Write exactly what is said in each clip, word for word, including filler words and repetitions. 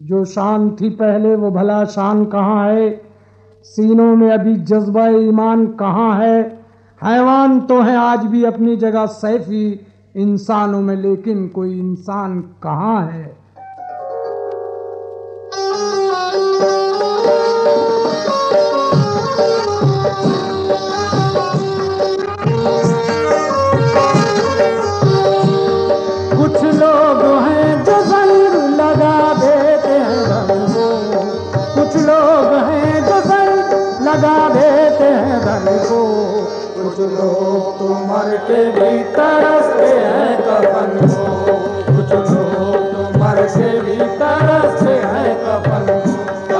जो शान थी पहले वो भला शान कहाँ है? सीनों में अभी जज्बा ईमान कहाँ है? हैवान तो हैं आज भी अपनी जगह सैफी इंसानों में, लेकिन कोई इंसान कहाँ है? कुछ लोग हैं जो जंग लगा देते हैं धन को, कुछ लोग हैं जो जंग लगा देते हैं धन को, कुछ लोग तो मर के भी तरसते हैं कफन को, कुछ लोग तो मर के भी तरसते हैं कफन को।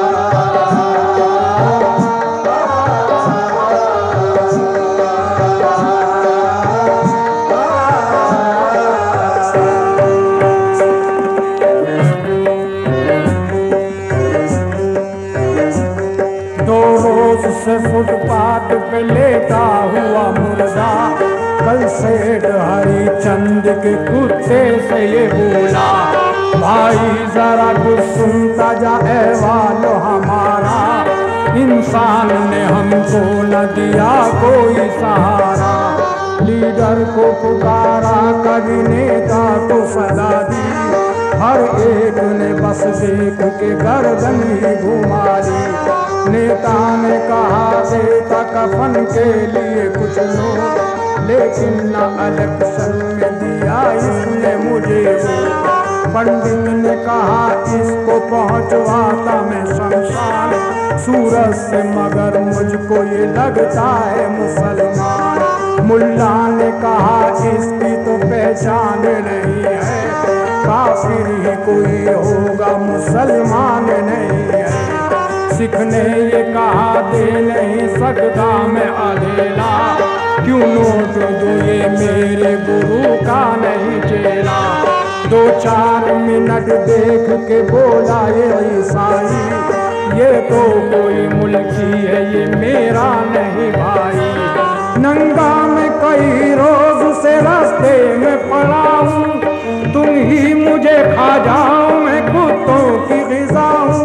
से फुटपाथ पे लेटा हुआ मुर्दा कल सेठ हरिचंद के कुत्ते से ये बोला, भाई जरा कुछ सुनता जा अहवाल हमारा, इंसान ने हमको न दिया कोई सहारा, लीडर को पुकारा कभी नेता को सदा दी, हर एक ने बस देख के गर्दन ही घुमा ली, नेता ने कहा देता कफन के लिए कुछ लोग, लेकिन न इलेक्शन में दिया इसने मुझे वो, पंडित ने कहा इसको पहुंचवाता मैं शमशान, सूरज से मगर मुझको ये लगता है मुसलमान, मुल्ला ने कहा इसकी तो पहचान नहीं है, काफिर ही कोई होगा मुसलमान नहीं है, सिख ने ये कहा दे नहीं सकता मैं अधेला, क्यों नोट दो ये मेरे गुरु का नहीं चेला, दो चार मिनट देख के बोला ये ईसाई, ये तो कोई मुल्की है ये मेरा नहीं भाई, नंगा में कई रोज से रास्ते में पड़ा हूँ, तुम ही मुझे खा जाओ मैं कुत्तों की ग़िज़ा हूँ,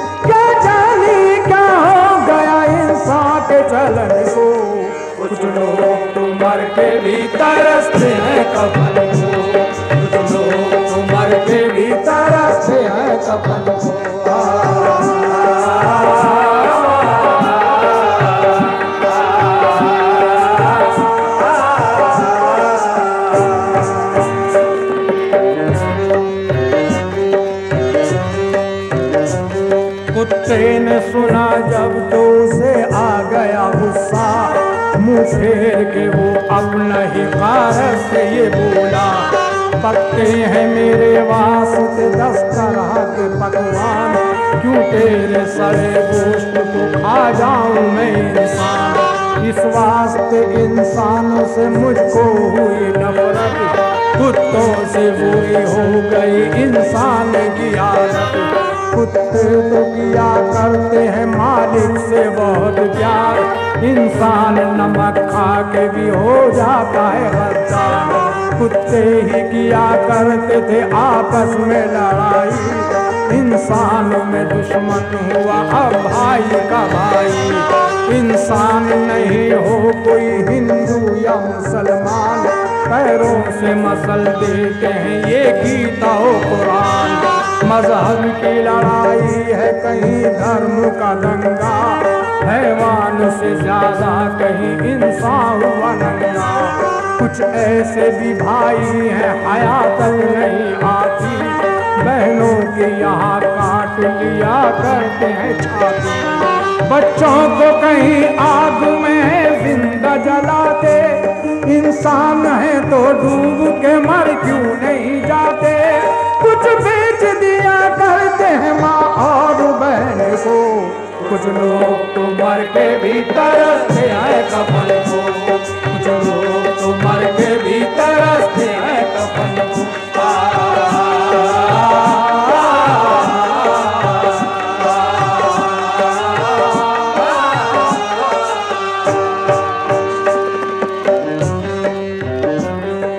के चलन को, कुछ लोग तो मर के भी तरसते हैं कफन को, कुछ लोग तो मर के भी तरसते हैं कफन को। कुत्ते ने सुना जब तो उसे आ गया गुस्सा, मुँह फेर के वो अब नहीं कारत से ये बोला, पकते हैं मेरे वास्ते दस तरह के पकवान, क्यों तेरे सड़े गोश्त को खा जाऊं मैं इंसान, इस वास्ते इंसानों से मुझको हुई नफरत, कुत्तों से बुरी हो गई इंसान की आदत, कुत्ते तो किया करते हैं मालिक से बहुत प्यार, इंसान नमक खा के भी हो जाता है गद्दार, कुत्ते ही किया करते थे आपस में लड़ाई, इंसान में दुश्मन हुआ अब भाई का भाई, इंसान नहीं हो कोई हिंदू या मुसलमान, पैरों से मसल देते हैं ये गीता हो कुरान, मजहब की लड़ाई है कहीं धर्म का दंगा, हैवान से ज्यादा कहीं इंसान हुआ नंगा, कुछ ऐसे भी भाई हैं हया तक नहीं आती, बहनों के यहाँ काट लिया करते हैं छाती, बच्चों को कहीं आग में जिंदा जलाते, इंसान है तो डूब के मर क्यों नहीं जाते, कुछ बेच दिया करते हैं माँ और बहन को, कुछ लोग तो मर के भी तरसते हैं कफन को, कुछ लोग तो मर के भी तरसते हैं कफन को।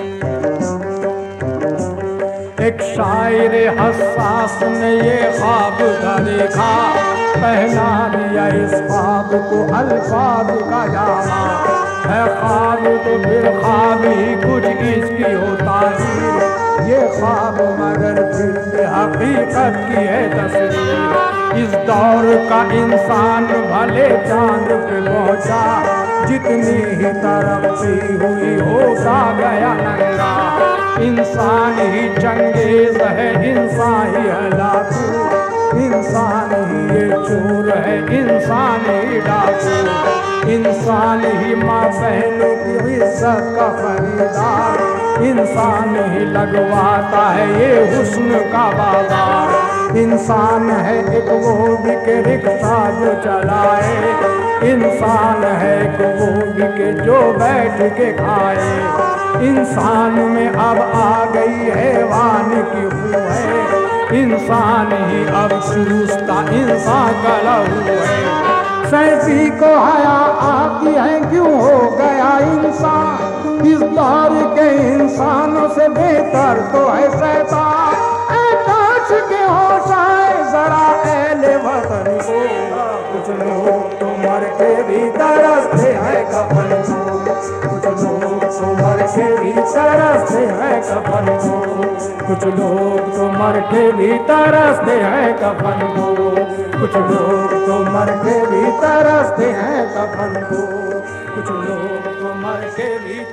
एक शायर हसास ने ये ख्वाब खुदा देखा, पहना दिया इस ख्वाब को अल्फाज का जामा। है ख्वाब तो फिर ख्वाब ही कुछ इसकी होता है, ये ख्वाब मगर फिर भी हकीकत की है तस्वीर। इस दौर का इंसान भले चांद पे पहुंचा, जितनी ही तरक्की हुई होता गया नंगा। इंसान ही चंगेज है, इंसान ही हलाकू, इंसान ही ये चोर है, इंसान ही डाकू, इंसान ही माँ बहनों की इज्जत का खरीदार, इंसान ही लगवाता है ये हुस्न का बाजार। इंसान है एक वो भी के रिक्शा जो चलाए, इंसान है एक वो भी के जो बैठ के खाए। इंसान में अब आ गई हैवान की खू है, इंसान ही अब चूसता इंसान का लहू है। सैफी को हया आती है क्यों हो गया इंसान, इस दौर के इंसानों से बेहतर तो है शैतान। ऐ काश के होश आए जरा अहले वतन को, कुछ लोग तो मर के भी तरसते हैं कफन को, कुछ लोग तो मर के भी तरसते हैं कफन को, कुछ लोग तो मर के भी तरसते हैं कफन को, कुछ लोग तो मर के भी तरसते हैं कफन को, कुछ लोग तो मर के भी